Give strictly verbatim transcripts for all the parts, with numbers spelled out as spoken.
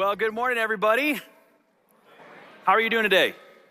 Well, good morning, everybody. How are you doing today?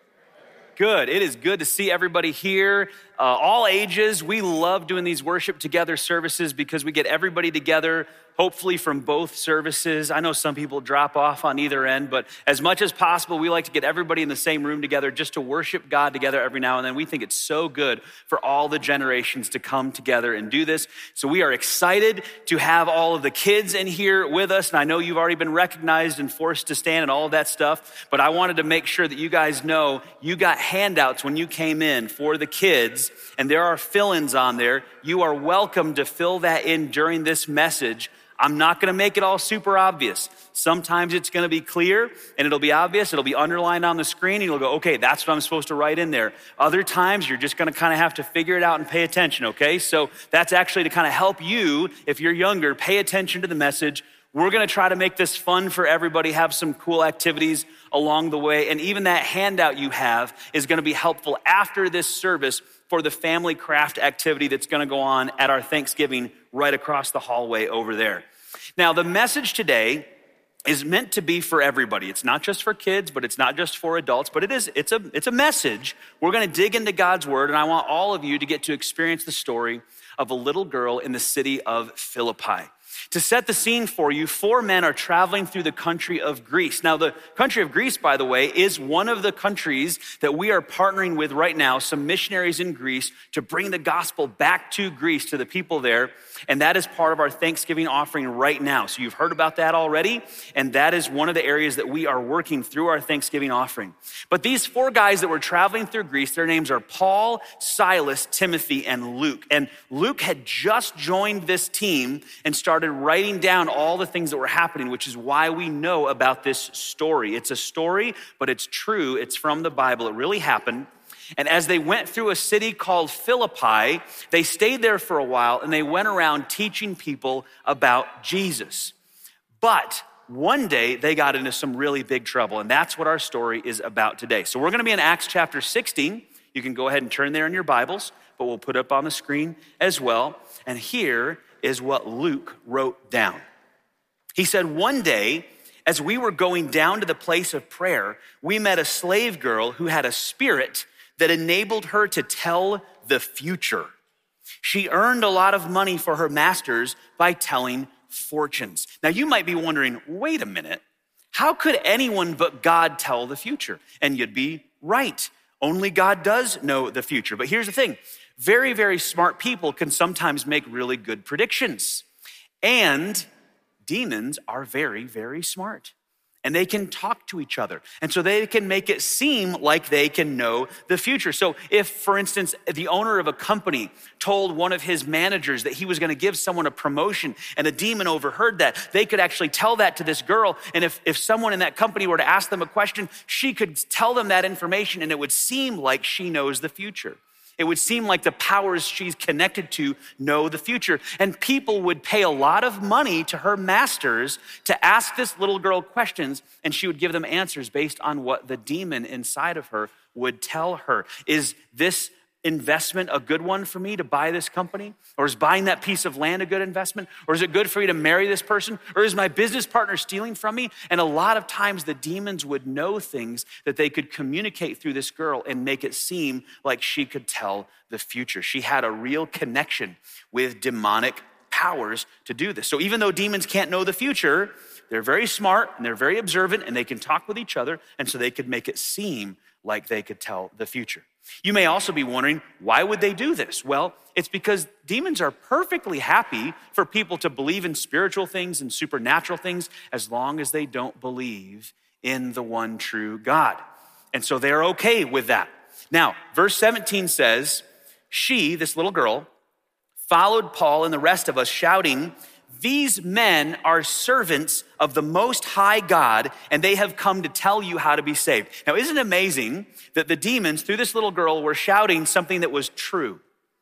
Good. It is good to see everybody here, uh, all ages. We love doing these worship together services because we get everybody together, hopefully from both services. I know some people drop off on either end, but as much as possible, we like to get everybody in the same room together just to worship God together every now and then. We think it's so good for all the generations to come together and do this. So we are excited to have all of the kids in here with us. And I know you've already been recognized and forced to stand and all of that stuff, but I wanted to make sure that you guys know you got handouts when you came in for the kids, and there are fill-ins on there. You are welcome to fill that in during this message. I'm not going to make it all super obvious. Sometimes it's going to be clear and it'll be obvious. It'll be underlined on the screen and you'll go, okay, that's what I'm supposed to write in there. Other times you're just going to kind of have to figure it out and pay attention, okay? So that's actually to kind of help you, if you're younger, pay attention to the message. We're going to try to make this fun for everybody, have some cool activities along the way. And even that handout you have is going to be helpful after this service for the family craft activity that's going to go on at our Thanksgiving right across the hallway over there. Now, the message today is meant to be for everybody. It's not just for kids, but it's not just for adults, but it is, it's a, it's a message. We're going to dig into God's word, and I want all of you to get to experience the story of a little girl in the city of Philippi. To set the scene for you, four men are traveling through the country of Greece. Now, the country of Greece, by the way, is one of the countries that we are partnering with right now, some missionaries in Greece, to bring the gospel back to Greece, to the people there. And that is part of our Thanksgiving offering right now. So you've heard about that already, and that is one of the areas that we are working through our Thanksgiving offering. But these four guys that were traveling through Greece, their names are Paul, Silas, Timothy, and Luke. And Luke had just joined this team and started writing down all the things that were happening, which is why we know about this story. It's a story, but it's true. It's from the Bible. It really happened. And as they went through a city called Philippi, they stayed there for a while and they went around teaching people about Jesus. But one day they got into some really big trouble, and that's what our story is about today. So we're going to be in Acts chapter sixteen. You can go ahead and turn there in your Bibles, but we'll put it up on the screen as well. And here is what Luke wrote down. He said, one day, as we were going down to the place of prayer, we met a slave girl who had a spirit that enabled her to tell the future. She earned a lot of money for her masters by telling fortunes. Now you might be wondering, wait a minute, how could anyone but God tell the future? And you'd be right. Only God does know the future. But here's the thing. Very, very smart people can sometimes make really good predictions. And demons are very, very smart. And they can talk to each other. And so they can make it seem like they can know the future. So if, for instance, the owner of a company told one of his managers that he was going to give someone a promotion and a demon overheard that, they could actually tell that to this girl. And if, if someone in that company were to ask them a question, she could tell them that information and it would seem like she knows the future. It would seem like the powers she's connected to know the future. And people would pay a lot of money to her masters to ask this little girl questions, and she would give them answers based on what the demon inside of her would tell her. Is this investment a good one for me to buy this company? Or is buying that piece of land a good investment? Or is it good for you to marry this person? Or is my business partner stealing from me? And a lot of times the demons would know things that they could communicate through this girl and make it seem like she could tell the future. She had a real connection with demonic powers to do this. So even though demons can't know the future, they're very smart and they're very observant and they can talk with each other, and so they could make it seem like they could tell the future. You may also be wondering, why would they do this? Well, it's because demons are perfectly happy for people to believe in spiritual things and supernatural things as long as they don't believe in the one true God. And so they're okay with that. Now, verse seventeen says, she, this little girl, followed Paul and the rest of us shouting, "These men are servants of the Most High God, and they have come to tell you how to be saved." Now, isn't it amazing that the demons, through this little girl, were shouting something that was true?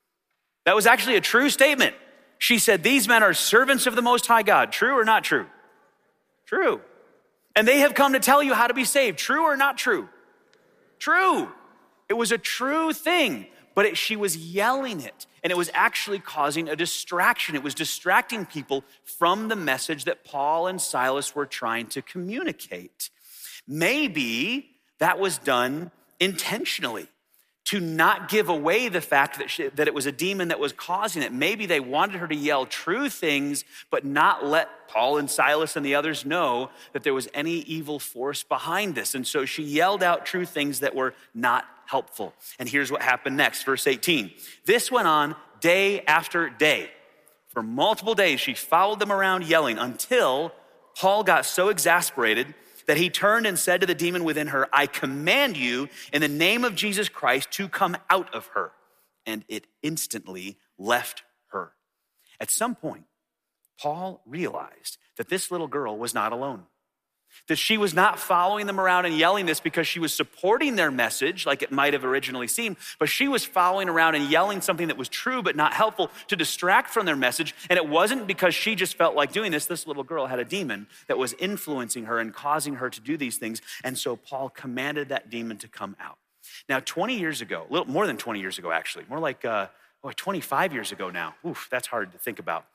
That was actually a true statement. She said, "These men are servants of the Most High God." True or not true? True. "And they have come to tell you how to be saved." True or not true? True. It was a true thing. but it, she was yelling it, and it was actually causing a distraction. It was distracting people from the message that Paul and Silas were trying to communicate. Maybe that was done intentionally to not give away the fact that, she, that it was a demon that was causing it. Maybe they wanted her to yell true things, but not let Paul and Silas and the others know that there was any evil force behind this. And so she yelled out true things that were not helpful. And here's what happened next, verse eighteen. This went on day after day. For multiple days, she followed them around yelling until Paul got so exasperated that he turned and said to the demon within her, I command you in the name of Jesus Christ to come out of her. And it instantly left her. At some point, Paul realized that this little girl was not alone. That she was not following them around and yelling this because she was supporting their message like it might have originally seemed, but she was following around and yelling something that was true but not helpful to distract from their message. And it wasn't because she just felt like doing this. This little girl had a demon that was influencing her and causing her to do these things. And so Paul commanded that demon to come out. Now, twenty years ago, a little more than twenty years ago, actually, more like uh, oh, twenty-five years ago now. Oof, that's hard to think about.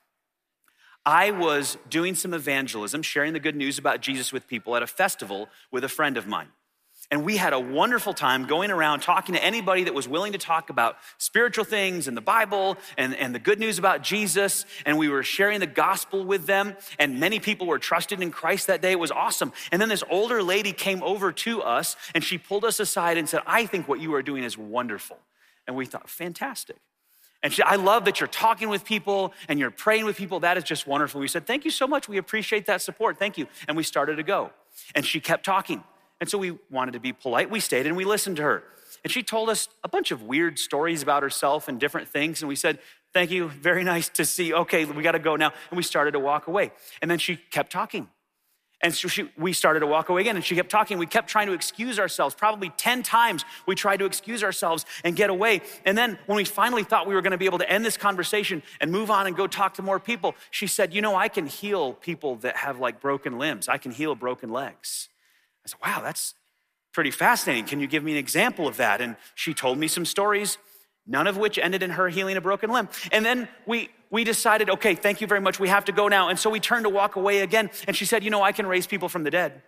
I was doing some evangelism, sharing the good news about Jesus with people at a festival with a friend of mine. And we had a wonderful time going around talking to anybody that was willing to talk about spiritual things and the Bible and, and the good news about Jesus. And we were sharing the gospel with them. And many people were trusted in Christ that day. It was awesome. And then this older lady came over to us and she pulled us aside and said, I think what you are doing is wonderful. And we thought, fantastic. And she, I love that you're talking with people and you're praying with people. That is just wonderful. We said, thank you so much. We appreciate that support. Thank you. And we started to go. And she kept talking. And so we wanted to be polite. We stayed and we listened to her. And she told us a bunch of weird stories about herself and different things. And we said, thank you. Very nice to see. Okay, we got to go now. And we started to walk away. And then she kept talking. And so she, we started to walk away again, and she kept talking. We kept trying to excuse ourselves. Probably ten times we tried to excuse ourselves and get away. And then when we finally thought we were gonna be able to end this conversation and move on and go talk to more people, she said, you know, I can heal people that have like broken limbs. I can heal broken legs. I said, wow, that's pretty fascinating. Can you give me an example of that? And she told me some stories, none of which ended in her healing a broken limb. And then we we decided, okay, thank you very much. We have to go now. And so we turned to walk away again. And she said, you know, I can raise people from the dead.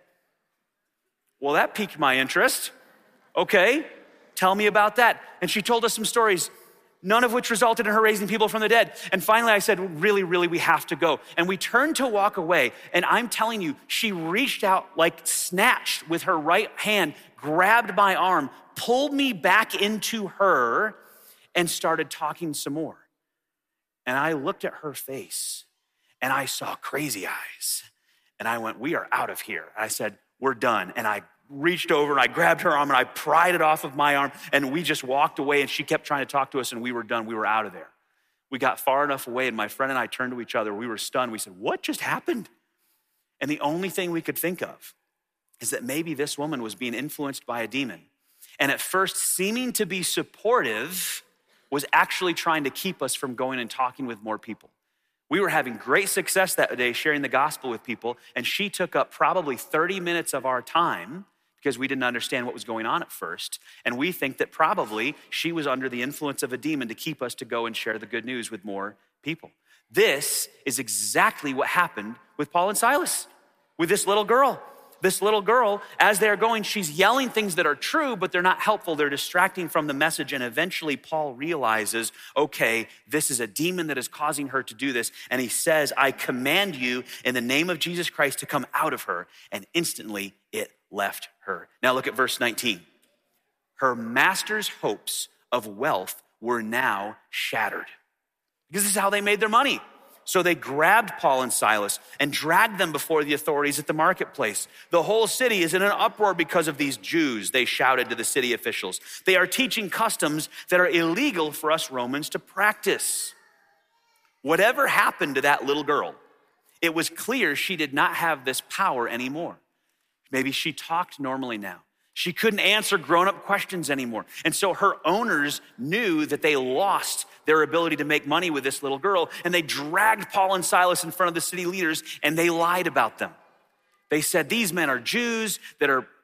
Well, that piqued my interest. Okay, tell me about that. And she told us some stories, none of which resulted in her raising people from the dead. And finally I said, really, really, we have to go. And we turned to walk away. And I'm telling you, she reached out, like snatched with her right hand, grabbed my arm, pulled me back into her, and started talking some more. And I looked at her face and I saw crazy eyes. And I went, we are out of here. I said, we're done. And I reached over and I grabbed her arm and I pried it off of my arm, and we just walked away, and she kept trying to talk to us, and we were done. We were out of there. We got far enough away, and my friend and I turned to each other. We were stunned. We said, what just happened? And the only thing we could think of is that maybe this woman was being influenced by a demon. And at first seeming to be supportive, was actually trying to keep us from going and talking with more people. We were having great success that day sharing the gospel with people, and she took up probably thirty minutes of our time because we didn't understand what was going on at first. And we think that probably she was under the influence of a demon to keep us to go and share the good news with more people. This is exactly what happened with Paul and Silas, with this little girl. This little girl, as they're going, she's yelling things that are true, but they're not helpful. They're distracting from the message. And eventually Paul realizes, okay, this is a demon that is causing her to do this. And he says, I command you in the name of Jesus Christ to come out of her. And instantly it left her. Now look at verse nineteen. Her master's hopes of wealth were now shattered. Because this is how they made their money. So they grabbed Paul and Silas and dragged them before the authorities at the marketplace. The whole city is in an uproar because of these Jews, they shouted to the city officials. They are teaching customs that are illegal for us Romans to practice. Whatever happened to that little girl, it was clear she did not have this power anymore. Maybe she talked normally now. She couldn't answer grown-up questions anymore. And so her owners knew that they lost their ability to make money with this little girl, and they dragged Paul and Silas in front of the city leaders, and they lied about them. They said, these men are Jews that are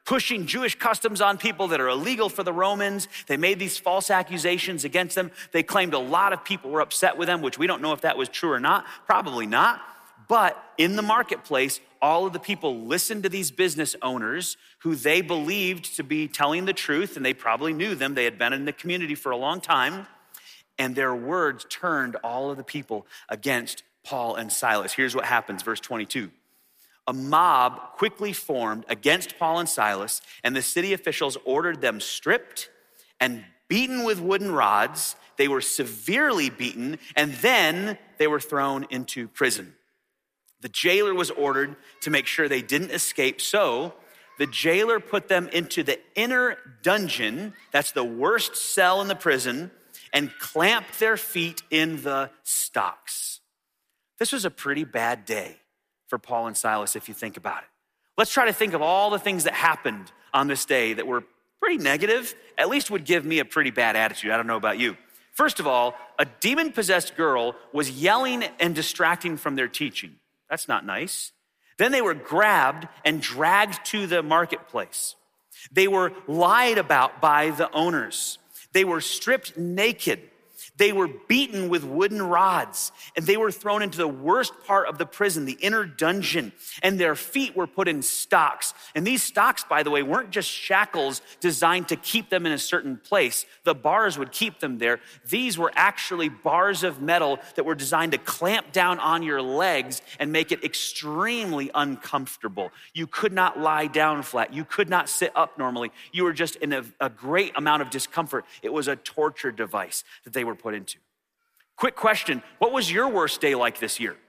pushing Jewish customs on people that are illegal for the Romans. They made these false accusations against them. They claimed a lot of people were upset with them, which we don't know if that was true or not, probably not. But in the marketplace, all of the people listened to these business owners who they believed to be telling the truth, and they probably knew them. They had been in the community for a long time, and their words turned all of the people against Paul and Silas. Here's what happens, verse twenty-two. A mob quickly formed against Paul and Silas, and the city officials ordered them stripped and beaten with wooden rods. They were severely beaten, and then they were thrown into prison. The jailer was ordered to make sure they didn't escape, so the jailer put them into the inner dungeon, that's the worst cell in the prison, and clamped their feet in the stocks. This was a pretty bad day for Paul and Silas, if you think about it. Let's try to think of all the things that happened on this day that were pretty negative, at least would give me a pretty bad attitude. I don't know about you. First of all, a demon-possessed girl was yelling and distracting from their teaching. That's not nice. Then they were grabbed and dragged to the marketplace. They were lied about by the owners. They were stripped naked. They were beaten with wooden rods, and they were thrown into the worst part of the prison, the inner dungeon, and their feet were put in stocks. And these stocks, by the way, weren't just shackles designed to keep them in a certain place. The bars would keep them there. These were actually bars of metal that were designed to clamp down on your legs and make it extremely uncomfortable. You could not lie down flat. You could not sit up normally. You were just in a, a great amount of discomfort. It was a torture device that they were put into. Quick question, what was your worst day like this year?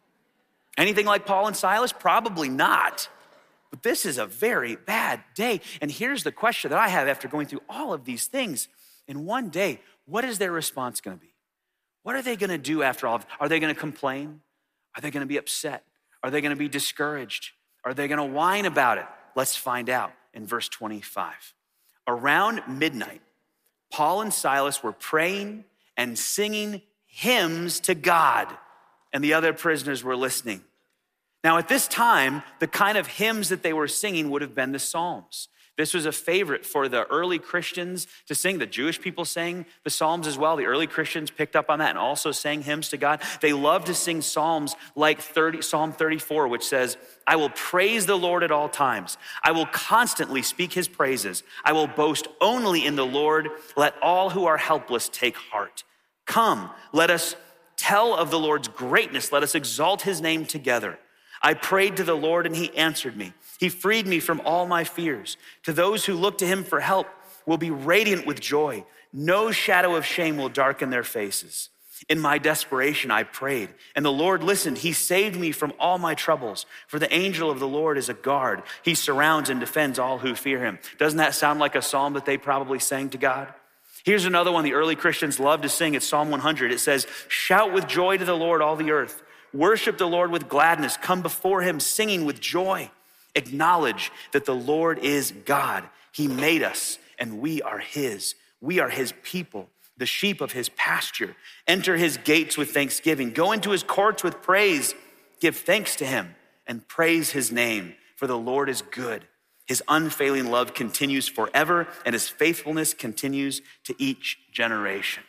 Anything like Paul and Silas? Probably not. But this is a very bad day. And here's the question that I have after going through all of these things. In one day, what is their response going to be? What are they going to do after all? Are they going to complain? Are they going to be upset? Are they going to be discouraged? Are they going to whine about it? Let's find out in verse twenty-five. Around midnight, Paul and Silas were praying and singing hymns to God, and the other prisoners were listening. Now, at this time, the kind of hymns that they were singing would have been the Psalms. This was a favorite for the early Christians to sing. The Jewish people sang the Psalms as well. The early Christians picked up on that and also sang hymns to God. They loved to sing Psalms like thirty, Psalm thirty-four, which says, I will praise the Lord at all times. I will constantly speak his praises. I will boast only in the Lord. Let all who are helpless take heart. Come, let us tell of the Lord's greatness. Let us exalt his name together. I prayed to the Lord and he answered me. He freed me from all my fears. To those who look to him for help will be radiant with joy. No shadow of shame will darken their faces. In my desperation, I prayed, and the Lord listened. He saved me from all my troubles. For the angel of the Lord is a guard. He surrounds and defends all who fear him. Doesn't that sound like a psalm that they probably sang to God? Here's another one the early Christians loved to sing. It's Psalm one hundred. It says, shout with joy to the Lord, all the earth. Worship the Lord with gladness. Come before him singing with joy. Acknowledge that the Lord is God. He made us and we are his. We are his people, the sheep of his pasture. Enter his gates with thanksgiving. Go into his courts with praise. Give thanks to him and praise his name, for the Lord is good. His unfailing love continues forever, and his faithfulness continues to each generation.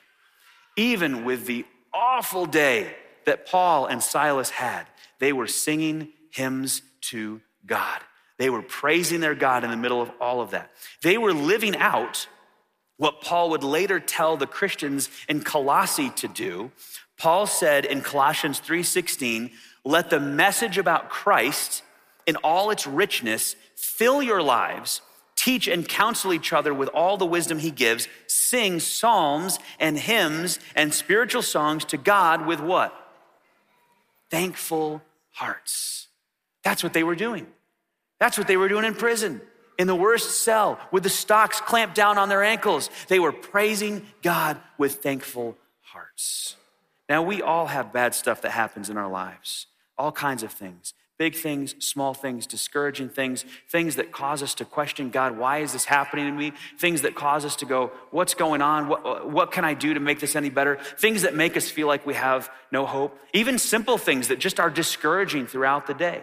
Even with the awful day that Paul and Silas had, they were singing hymns to God. They were praising their God in the middle of all of that. They were living out what Paul would later tell the Christians in Colossae to do. Paul said in Colossians three sixteen, let the message about Christ in all its richness fill your lives. Teach and counsel each other with all the wisdom he gives. Sing psalms and hymns and spiritual songs to God with what? Thankful hearts. That's what they were doing. That's what they were doing in prison, in the worst cell, with the stocks clamped down on their ankles. They were praising God with thankful hearts. Now, we all have bad stuff that happens in our lives, all kinds of things. Big things, small things, discouraging things, things that cause us to question, God, why is this happening to me? Things that cause us to go, what's going on? What, what can I do to make this any better? Things that make us feel like we have no hope. Even simple things that just are discouraging throughout the day.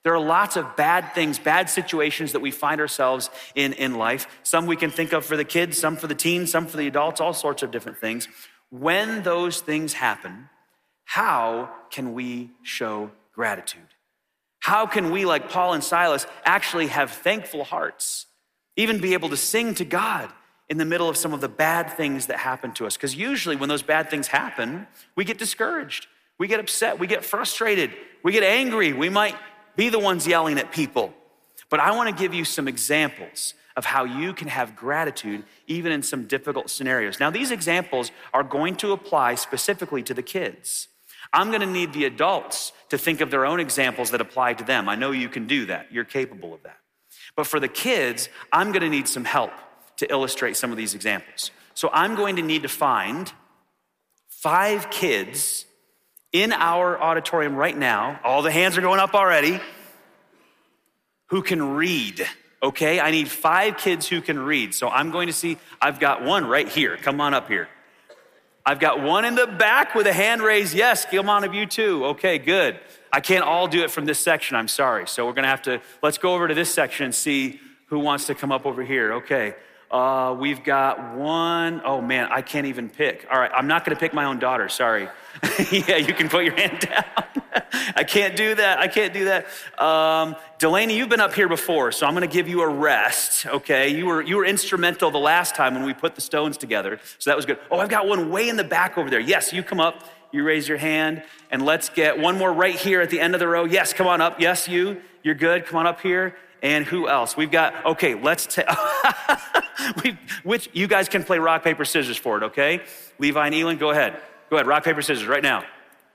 There are lots of bad things, bad situations that we find ourselves in in life. Some we can think of for the kids, some for the teens, some for the adults, all sorts of different things. When those things happen, how can we show gratitude? How can we, like Paul and Silas, actually have thankful hearts, even be able to sing to God in the middle of some of the bad things that happen to us? Because usually when those bad things happen, we get discouraged, we get upset, we get frustrated, we get angry, we might be the ones yelling at people. But I want to give you some examples of how you can have gratitude even in some difficult scenarios. Now, these examples are going to apply specifically to the kids. I'm going to need the adults to think of their own examples that apply to them. I know you can do that. You're capable of that. But for the kids, I'm going to need some help to illustrate some of these examples. So I'm going to need to find five kids in our auditorium right now, all the hands are going up already, who can read, okay? I need five kids who can read. So I'm going to see, I've got one right here. Come on up here. I've got one in the back with a hand raised. Yes, come on up, you too. Okay, good. I can't all do it from this section, I'm sorry. So we're gonna have to, let's go over to this section and see who wants to come up over here. Okay. Uh, we've got one, oh man, I can't even pick. All right, I'm not gonna pick my own daughter, sorry. Yeah, you can put your hand down. I can't do that, I can't do that. Um, Delaney, you've been up here before, so I'm gonna give you a rest, okay? You were you were instrumental the last time when we put the stones together, so that was good. Oh, I've got one way in the back over there. Yes, you come up, you raise your hand, and let's get one more right here at the end of the row. Yes, come on up, yes, you, you're good, come on up here. And who else? We've got, okay, let's take, which you guys can play rock, paper, scissors for it, okay? Levi and Elin, go ahead. Go ahead, rock, paper, scissors right now.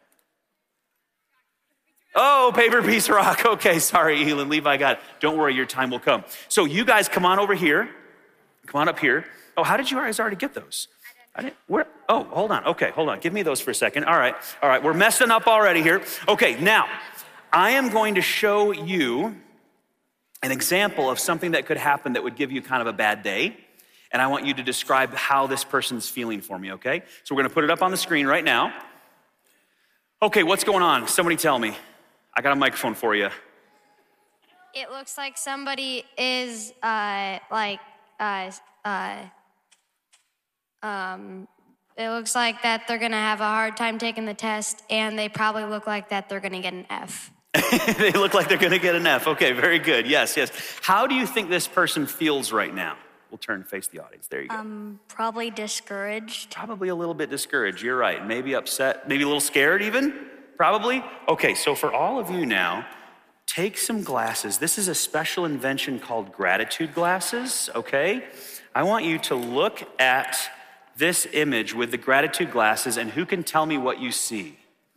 Oh, paper, piece, rock. Okay, sorry, Elin, Levi got it. Don't worry, your time will come. So you guys come on over here. Come on up here. Oh, how did you guys already get those? I didn't, where? Oh, hold on. Okay, hold on. Give me those for a second. All right, all right, we're messing up already here. Okay, now, I am going to show you an example of something that could happen that would give you kind of a bad day. And I want you to describe how this person's feeling for me, okay? So we're gonna put it up on the screen right now. Okay, what's going on? Somebody tell me. I got a microphone for you. It looks like somebody is uh, like, uh, uh, um, it looks like that they're gonna have a hard time taking the test, and they probably look like that they're gonna get an F. They look like they're gonna get an F. Okay, very good. Yes, yes. How do you think this person feels right now? We'll turn and face the audience. There you go. Um, probably discouraged. Probably a little bit discouraged. You're right. Maybe upset, maybe a little scared even, probably. Okay, so for all of you now, take some glasses. This is a special invention called gratitude glasses, okay? I want you to look at this image with the gratitude glasses, and who can tell me what you see?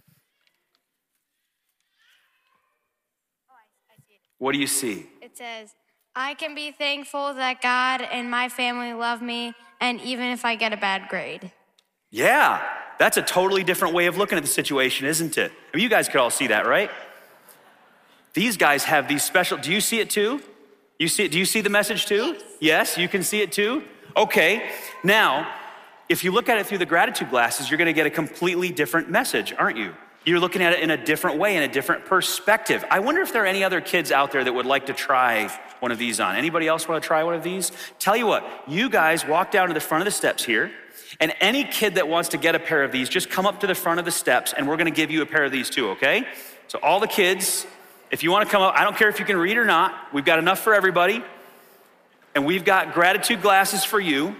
What do you see? It says, I can be thankful that God and my family love me, and even if I get a bad grade. Yeah, that's a totally different way of looking at the situation, isn't it? I mean, you guys could all see that, right? These guys have these special, do you see it too? You see it, do you see the message too? Yes. Yes, you can see it too? Okay, now, if you look at it through the gratitude glasses, you're gonna get a completely different message, aren't you? You're looking at it in a different way, in a different perspective. I wonder if there are any other kids out there that would like to try one of these on. Anybody else want to try one of these? Tell you what, you guys walk down to the front of the steps here, and any kid that wants to get a pair of these, just come up to the front of the steps, and we're gonna give you a pair of these too, okay? So all the kids, if you wanna come up, I don't care if you can read or not, we've got enough for everybody, and we've got gratitude glasses for you.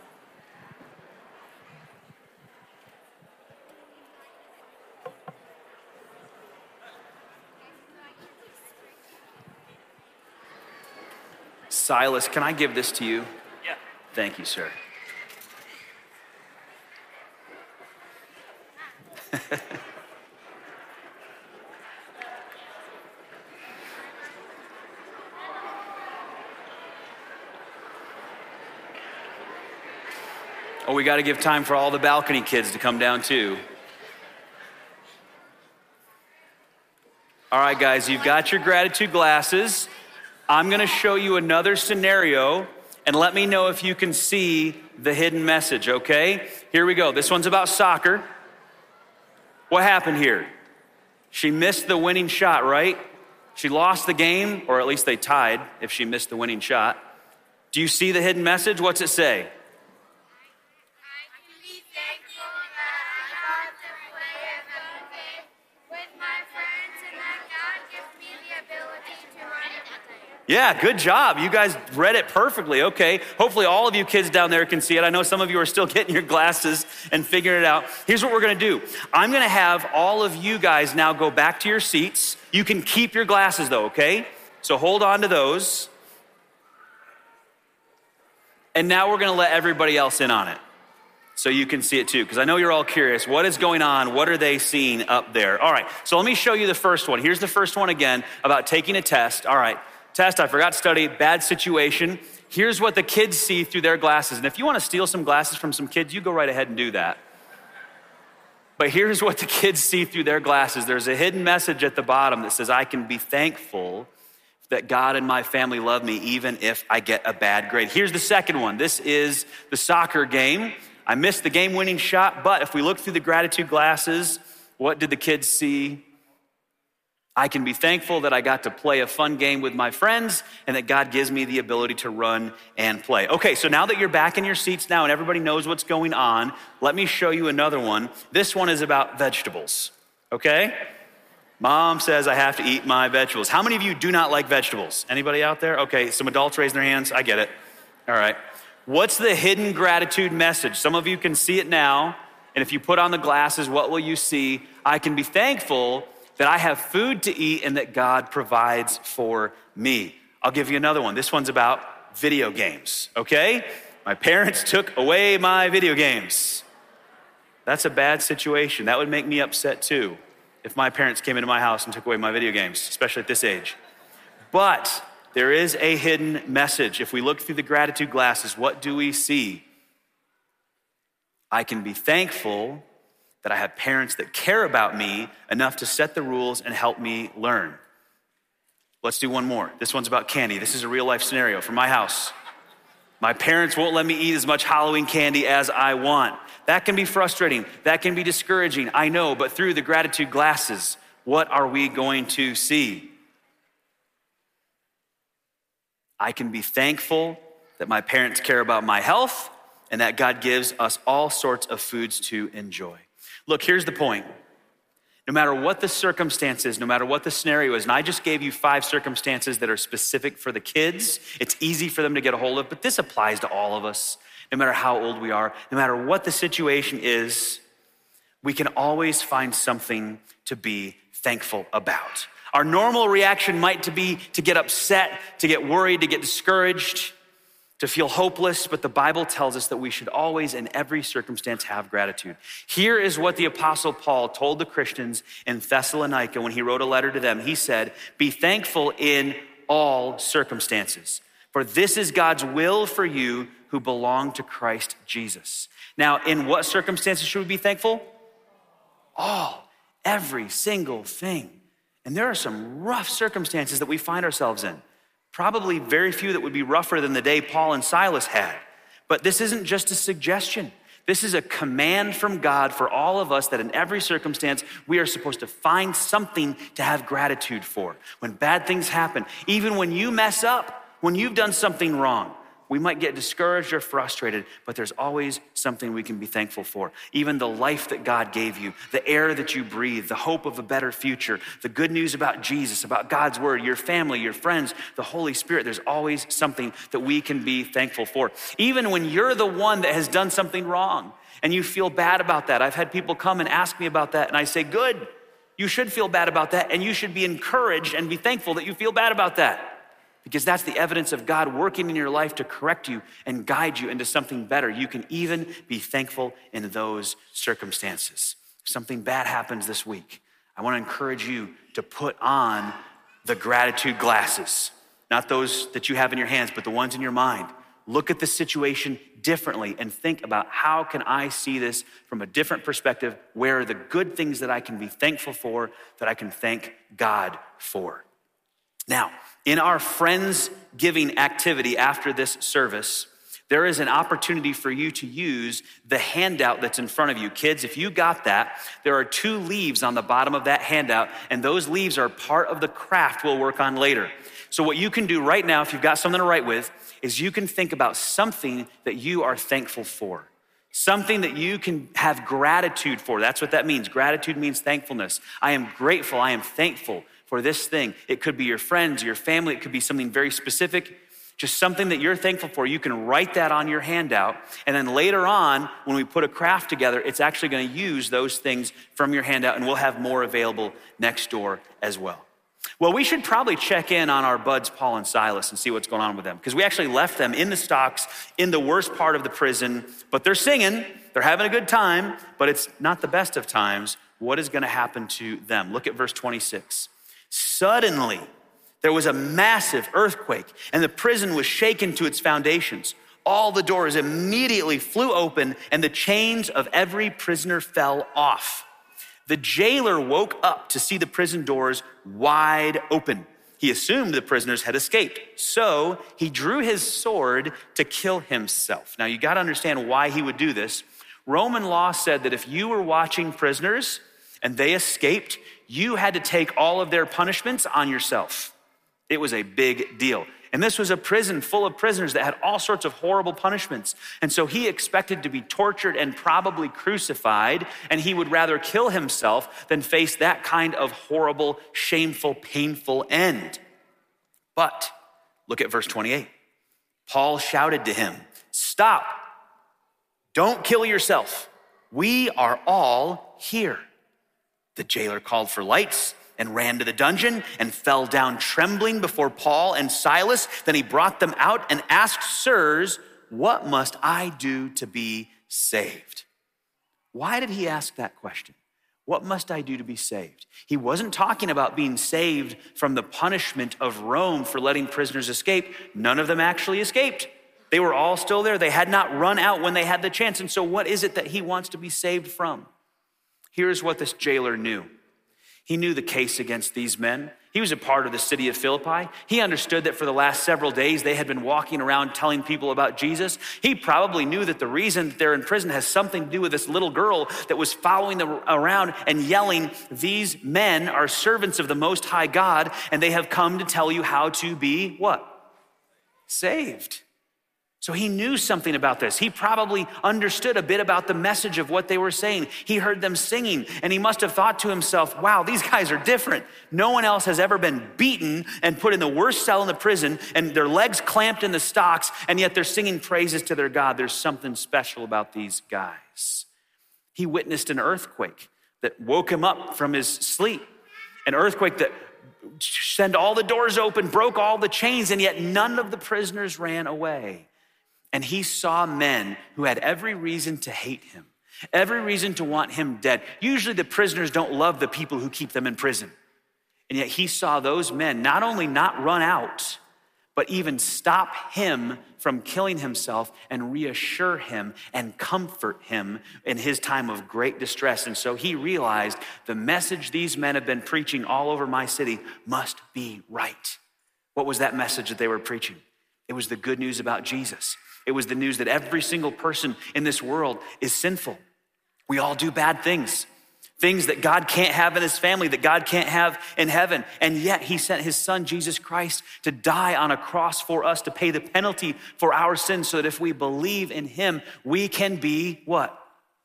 Silas, can I give this to you? Yeah. Thank you, sir. Oh, we got to give time for all the balcony kids to come down too. All right, guys, you've got your gratitude glasses. I'm gonna show you another scenario, and let me know if you can see the hidden message, okay? Here we go. This one's about soccer. What happened here? She missed the winning shot, right? She lost the game, or at least they tied if she missed the winning shot. Do you see the hidden message? What's it say? Yeah, good job. You guys read it perfectly. Okay. Hopefully all of you kids down there can see it. I know some of you are still getting your glasses and figuring it out. Here's what we're going to do. I'm going to have all of you guys now go back to your seats. You can keep your glasses though, okay? So hold on to those. And now we're going to let everybody else in on it so you can see it too, because I know you're all curious. What is going on? What are they seeing up there? All right. So let me show you the first one. Here's the first one again about taking a test. All right. Test, I forgot to study, bad situation. Here's what the kids see through their glasses. And if you want to steal some glasses from some kids, you go right ahead and do that. But here's what the kids see through their glasses. There's a hidden message at the bottom that says, I can be thankful that God and my family love me even if I get a bad grade. Here's the second one. This is the soccer game. I missed the game-winning shot, but if we look through the gratitude glasses, what did the kids see? I can be thankful that I got to play a fun game with my friends and that God gives me the ability to run and play. Okay, so now that you're back in your seats now and everybody knows what's going on, let me show you another one. This one is about vegetables, okay? Mom says I have to eat my vegetables. How many of you do not like vegetables? Anybody out there? Okay, some adults raising their hands. I get it. All right. What's the hidden gratitude message? Some of you can see it now. And if you put on the glasses, what will you see? I can be thankful that I have food to eat and that God provides for me. I'll give you another one. This one's about video games, okay? My parents took away my video games. That's a bad situation. That would make me upset too if my parents came into my house and took away my video games, especially at this age. But there is a hidden message. If we look through the gratitude glasses, what do we see? I can be thankful that I have parents that care about me enough to set the rules and help me learn. Let's do one more. This one's about candy. This is a real life scenario from my house. My parents won't let me eat as much Halloween candy as I want. That can be frustrating. That can be discouraging. I know, but through the gratitude glasses, what are we going to see? I can be thankful that my parents care about my health and that God gives us all sorts of foods to enjoy. Look, here's the point. No matter what the circumstances, no matter what the scenario is, and I just gave you five circumstances that are specific for the kids. It's easy for them to get a hold of, but this applies to all of us, no matter how old we are, no matter what the situation is, we can always find something to be thankful about. Our normal reaction might to be to get upset, to get worried, to get discouraged, to feel hopeless, but the Bible tells us that we should always, in every circumstance, have gratitude. Here is what the Apostle Paul told the Christians in Thessalonica when he wrote a letter to them. He said, be thankful in all circumstances, for this is God's will for you who belong to Christ Jesus. Now, in what circumstances should we be thankful? All, every single thing. And there are some rough circumstances that we find ourselves in. Probably very few that would be rougher than the day Paul and Silas had. But this isn't just a suggestion. This is a command from God for all of us that in every circumstance, we are supposed to find something to have gratitude for. When bad things happen, even when you mess up, when you've done something wrong, we might get discouraged or frustrated, but there's always something we can be thankful for. Even the life that God gave you, the air that you breathe, the hope of a better future, the good news about Jesus, about God's word, your family, your friends, the Holy Spirit, there's always something that we can be thankful for. Even when you're the one that has done something wrong and you feel bad about that. I've had people come and ask me about that and I say, good, you should feel bad about that and you should be encouraged and be thankful that you feel bad about that. Because that's the evidence of God working in your life to correct you and guide you into something better. You can even be thankful in those circumstances. If something bad happens this week, I want to encourage you to put on the gratitude glasses. Not those that you have in your hands, but the ones in your mind. Look at the situation differently and think about how can I see this from a different perspective? Where are the good things that I can be thankful for, that I can thank God for? Now, in our Friendsgiving activity after this service, there is an opportunity for you to use the handout that's in front of you. Kids, if you got that, there are two leaves on the bottom of that handout, and those leaves are part of the craft we'll work on later. So what you can do right now, if you've got something to write with, is you can think about something that you are thankful for. Something that you can have gratitude for. That's what that means. Gratitude means thankfulness. I am grateful, I am thankful for this thing. It could be your friends, your family, it could be something very specific. Just something that you're thankful for. You can write that on your handout. And then later on, when we put a craft together, it's actually gonna use those things from your handout, and we'll have more available next door as well. Well, we should probably check in on our buds, Paul and Silas, and see what's going on with them, because we actually left them in the stocks in the worst part of the prison, but they're singing, they're having a good time, but it's not the best of times. What is gonna happen to them? Look at verse twenty-six. Suddenly, there was a massive earthquake, and the prison was shaken to its foundations. All the doors immediately flew open, and the chains of every prisoner fell off. The jailer woke up to see the prison doors wide open. He assumed the prisoners had escaped, so he drew his sword to kill himself. Now, you got to understand why he would do this. Roman law said that if you were watching prisoners and they escaped, you had to take all of their punishments on yourself. It was a big deal. And this was a prison full of prisoners that had all sorts of horrible punishments. And so he expected to be tortured and probably crucified, and he would rather kill himself than face that kind of horrible, shameful, painful end. But look at verse twenty-eight. Paul shouted to him, "Stop, don't kill yourself. We are all here." The jailer called for lights and ran to the dungeon and fell down trembling before Paul and Silas. Then he brought them out and asked, "Sirs, what must I do to be saved?" Why did he ask that question? What must I do to be saved? He wasn't talking about being saved from the punishment of Rome for letting prisoners escape. None of them actually escaped. They were all still there. They had not run out when they had the chance. And so what is it that he wants to be saved from? Here's what this jailer knew. He knew the case against these men. He was a part of the city of Philippi. He understood that for the last several days, they had been walking around telling people about Jesus. He probably knew that the reason that they're in prison has something to do with this little girl that was following them around and yelling, "These men are servants of the Most High God, and they have come to tell you how to be," what? Saved. So he knew something about this. He probably understood a bit about the message of what they were saying. He heard them singing, and he must have thought to himself, wow, these guys are different. No one else has ever been beaten and put in the worst cell in the prison, and their legs clamped in the stocks, and yet they're singing praises to their God. There's something special about these guys. He witnessed an earthquake that woke him up from his sleep, an earthquake that sent all the doors open, broke all the chains, and yet none of the prisoners ran away. And he saw men who had every reason to hate him, every reason to want him dead. Usually the prisoners don't love the people who keep them in prison. And yet he saw those men not only not run out, but even stop him from killing himself and reassure him and comfort him in his time of great distress. And so he realized the message these men have been preaching all over my city must be right. What was that message that they were preaching? It was the good news about Jesus. It was the news that every single person in this world is sinful. We all do bad things, things that God can't have in his family, that God can't have in heaven. And yet he sent his son, Jesus Christ, to die on a cross for us, to pay the penalty for our sins, so that if we believe in him, we can be what?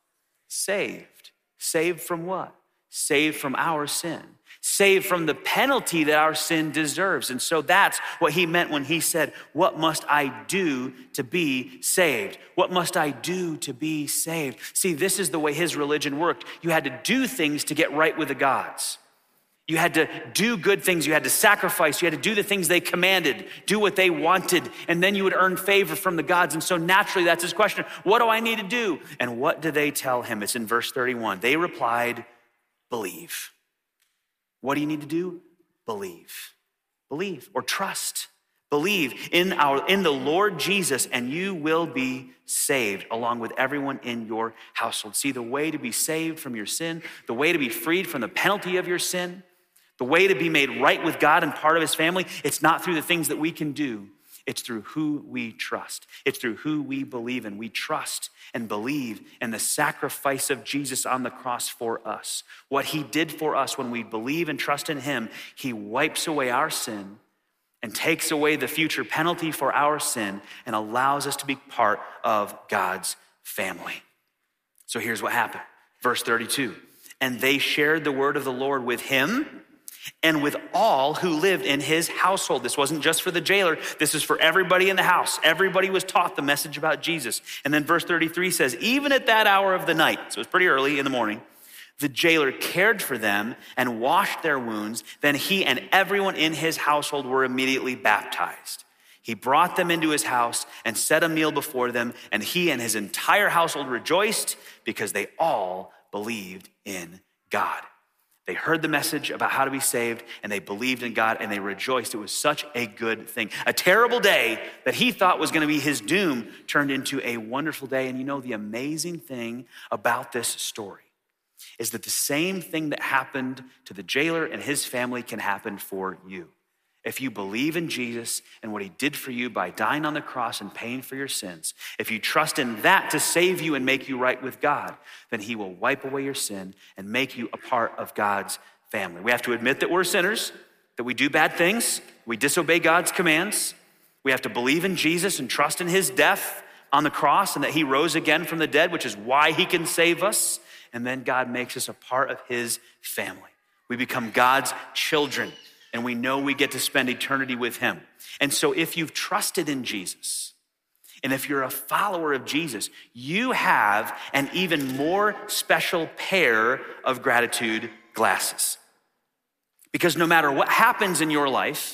Saved. Saved from what? Saved from our sin. Saved from the penalty that our sin deserves. And so that's what he meant when he said, what must I do to be saved? What must I do to be saved? See, this is the way his religion worked. You had to do things to get right with the gods. You had to do good things. You had to sacrifice. You had to do the things they commanded, do what they wanted, and then you would earn favor from the gods. And so naturally, that's his question. What do I need to do? And what do they tell him? It's in verse thirty-one. They replied, believe. What do you need to do? Believe. Believe or trust. Believe in our in the Lord Jesus, and you will be saved along with everyone in your household. See, the way to be saved from your sin, the way to be freed from the penalty of your sin, the way to be made right with God and part of his family, it's not through the things that we can do. It's through who we trust. It's through who we believe in. We trust and believe in the sacrifice of Jesus on the cross for us. What he did for us when we believe and trust in him, he wipes away our sin and takes away the future penalty for our sin and allows us to be part of God's family. So here's what happened. Verse thirty-two, and they shared the word of the Lord with him and with all who lived in his household. This wasn't just for the jailer. This is for everybody in the house. Everybody was taught the message about Jesus. And then verse thirty-three says, even at that hour of the night, so it's pretty early in the morning, the jailer cared for them and washed their wounds. Then he and everyone in his household were immediately baptized. He brought them into his house and set a meal before them, and he and his entire household rejoiced because they all believed in God. They heard the message about how to be saved, and they believed in God, and they rejoiced. It was such a good thing. A terrible day that he thought was going to be his doom turned into a wonderful day. And you know, the amazing thing about this story is that the same thing that happened to the jailer and his family can happen for you. If you believe in Jesus and what he did for you by dying on the cross and paying for your sins, if you trust in that to save you and make you right with God, then he will wipe away your sin and make you a part of God's family. We have to admit that we're sinners, that we do bad things, we disobey God's commands. We have to believe in Jesus and trust in his death on the cross and that he rose again from the dead, which is why he can save us. And then God makes us a part of his family. We become God's children. And we know we get to spend eternity with him. And so if you've trusted in Jesus, and if you're a follower of Jesus, you have an even more special pair of gratitude glasses. Because no matter what happens in your life,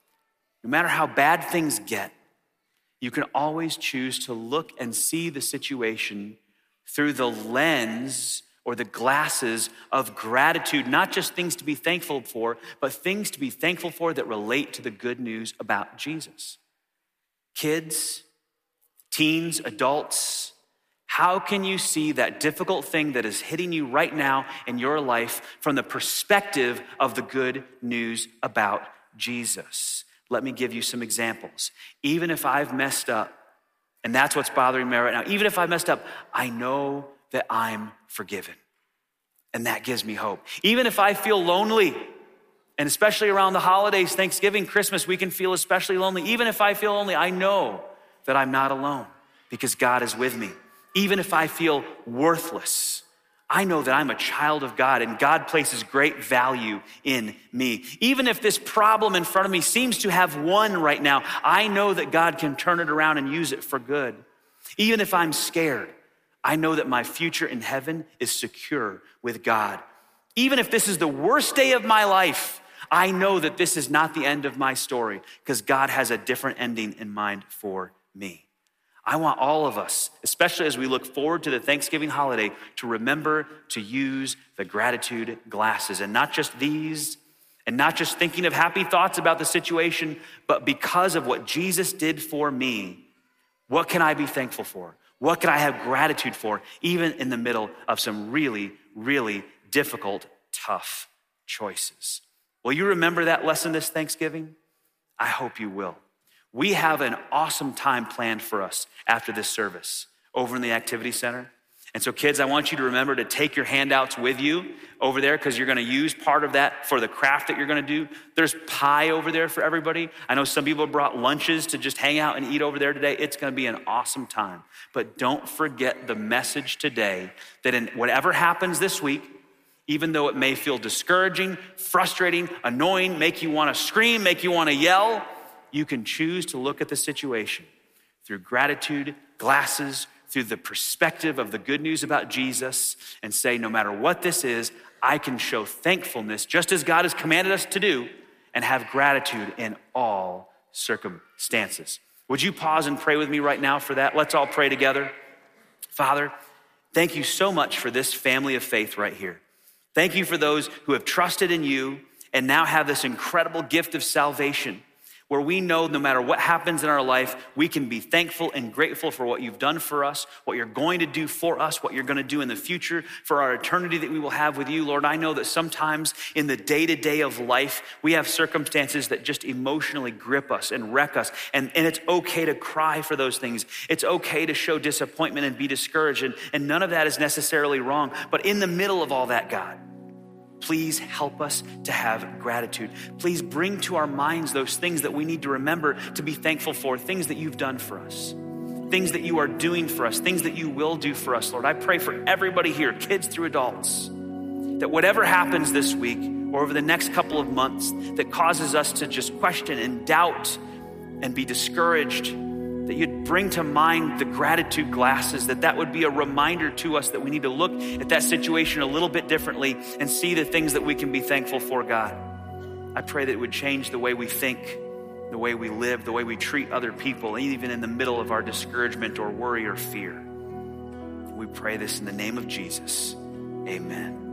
no matter how bad things get, you can always choose to look and see the situation through the lens or the glasses of gratitude, not just things to be thankful for, but things to be thankful for that relate to the good news about Jesus. Kids, teens, adults, how can you see that difficult thing that is hitting you right now in your life from the perspective of the good news about Jesus? Let me give you some examples. Even if I've messed up, and that's what's bothering me right now, even if I messed up, I know that I'm forgiven. And that gives me hope. Even if I feel lonely, and especially around the holidays, Thanksgiving, Christmas, we can feel especially lonely. Even if I feel lonely, I know that I'm not alone because God is with me. Even if I feel worthless, I know that I'm a child of God and God places great value in me. Even if this problem in front of me seems to have won right now, I know that God can turn it around and use it for good. Even if I'm scared, I know that my future in heaven is secure with God. Even if this is the worst day of my life, I know that this is not the end of my story because God has a different ending in mind for me. I want all of us, especially as we look forward to the Thanksgiving holiday, to remember to use the gratitude glasses, and not just these, and not just thinking of happy thoughts about the situation, but because of what Jesus did for me, what can I be thankful for? What can I have gratitude for, even in the middle of some really, really difficult, tough choices? Will you remember that lesson this Thanksgiving? I hope you will. We have an awesome time planned for us after this service over in the activity center. And so kids, I want you to remember to take your handouts with you over there because you're gonna use part of that for the craft that you're gonna do. There's pie over there for everybody. I know some people brought lunches to just hang out and eat over there today. It's gonna be an awesome time. But don't forget the message today that in whatever happens this week, even though it may feel discouraging, frustrating, annoying, make you wanna scream, make you wanna yell, you can choose to look at the situation through gratitude glasses, through the perspective of the good news about Jesus, and say, no matter what this is, I can show thankfulness just as God has commanded us to do and have gratitude in all circumstances. Would you pause and pray with me right now for that? Let's all pray together. Father, thank you so much for this family of faith right here. Thank you for those who have trusted in you and now have this incredible gift of salvation. where we know no matter what happens in our life, we can be thankful and grateful for what you've done for us, what you're going to do for us, what you're going to do in the future, for our eternity that we will have with you. Lord, I know that sometimes in the day-to-day of life, we have circumstances that just emotionally grip us and wreck us. And, and it's okay to cry for those things. It's okay to show disappointment and be discouraged. And, and none of that is necessarily wrong. But in the middle of all that, God, please help us to have gratitude. Please bring to our minds those things that we need to remember to be thankful for, things that you've done for us, things that you are doing for us, things that you will do for us, Lord. I pray for everybody here, kids through adults, that whatever happens this week or over the next couple of months that causes us to just question and doubt and be discouraged, that you'd bring to mind the gratitude glasses, that that would be a reminder to us that we need to look at that situation a little bit differently and see the things that we can be thankful for, God. I pray that it would change the way we think, the way we live, the way we treat other people, even in the middle of our discouragement or worry or fear. We pray this in the name of Jesus. Amen.